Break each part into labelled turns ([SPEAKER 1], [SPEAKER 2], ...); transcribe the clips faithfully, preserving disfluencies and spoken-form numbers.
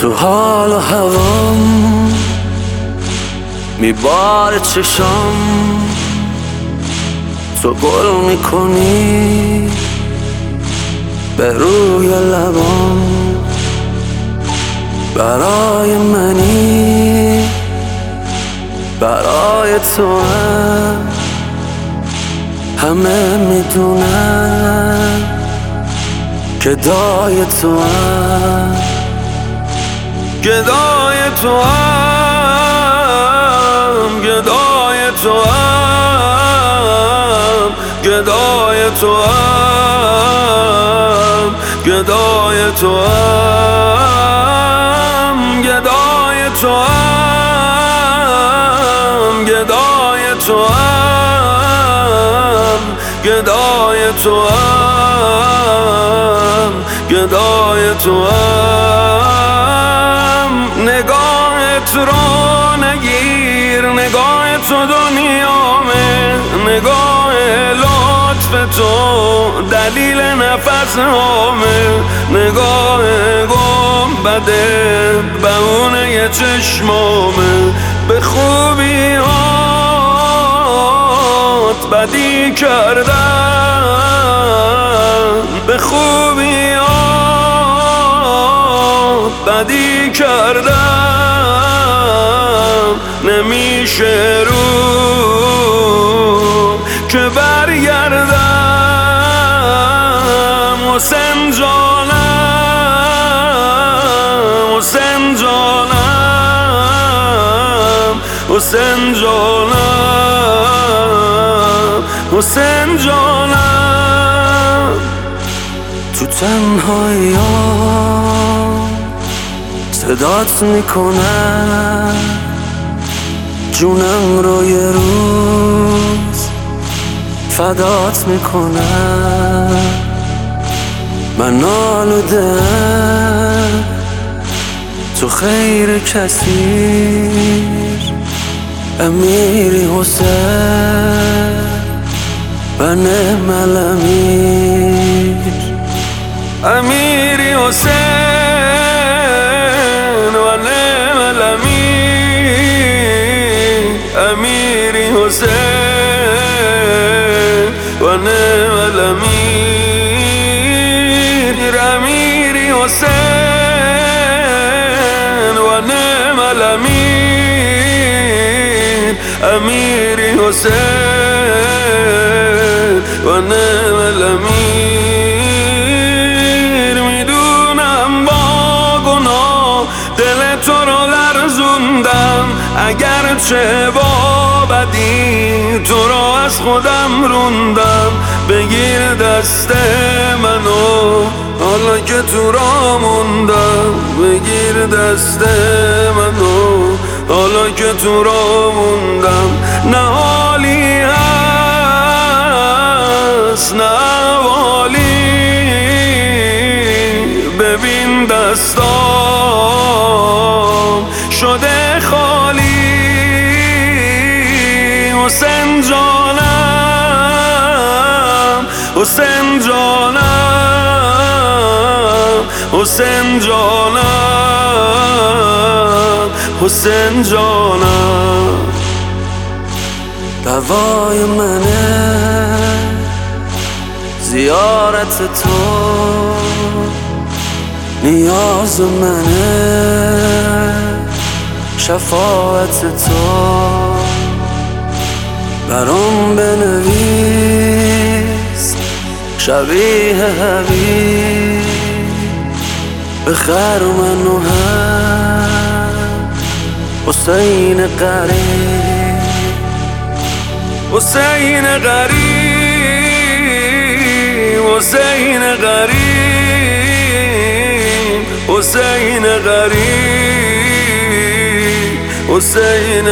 [SPEAKER 1] تو حال و هوام میباره چشام، تو گل میکنی به روی لبام. برای منی، برای تو هم همه میدونن گدای تو هم، گدای تو هم، گدای تو هم، گدای تو هم، گدای تو هم، گدای تو هم، گدای تو هم، گدای تو هم، گدای تو هم. نگاهت رو نگیر، نگاه تو دنیامه، نگاه لطف تو دلیل نفس هامه، نگاه گنبده بهونه چشمامه، به خوبی هات بدی کردم، به خوبی هات بدی کردم. نمیشه رو که برگردم حسین جانم، حسین جانم، حسین جانم، حسین جانم. تو تنهایی‌ام صدات میکنم، جونم رو یه روز فدات میکنم. من آلودم تو خیر کثیر، امیری حسین و نعم الامیر، امیری حسین و نعم الامیر، امیری حسین و نعم الامیر، امیری حسین و نعم الامیر، امیری حسین و نعم الامیر. میدونم با گناه دل تو رو لرزوندم، اگرچه با بدی تو رو از خودم روندم. بگیر دست منو حالا که تو را موندم، بگیر دست منو حالا که تو را موندم. نه حالی هست نه احوالی، ببین دستام شده خالی. حسین جانم، حسین جانم، حسین جانم، حسین جانم. دوای منه زیارت تو، نیاز منه شفاعت تو. برام بنویس شبیه حبیب، بخر منو هم حسین قریب، حسین قریب، حسین قریب، حسین قریب، حسین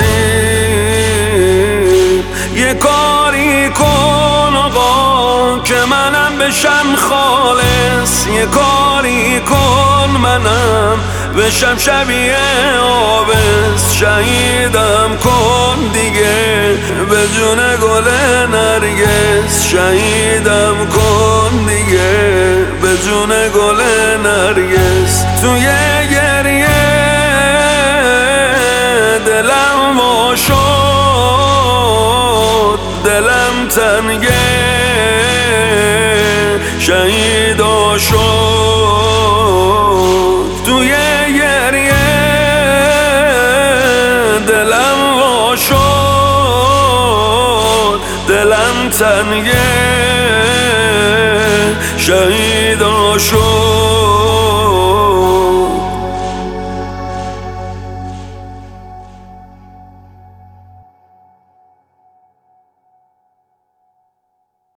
[SPEAKER 1] قریب. یه کاری کن آقا که منم بشم خالص، یه کاری کن منم بشم شبیه آبس. شهیدم کن دیگه به جون گل نرگس، شهیدم کن دیگه به جون گل نرگس. توی گر دلم تنگه شهیدا شد توی گریه دلم وا شد دلم تنگه شهیدا شد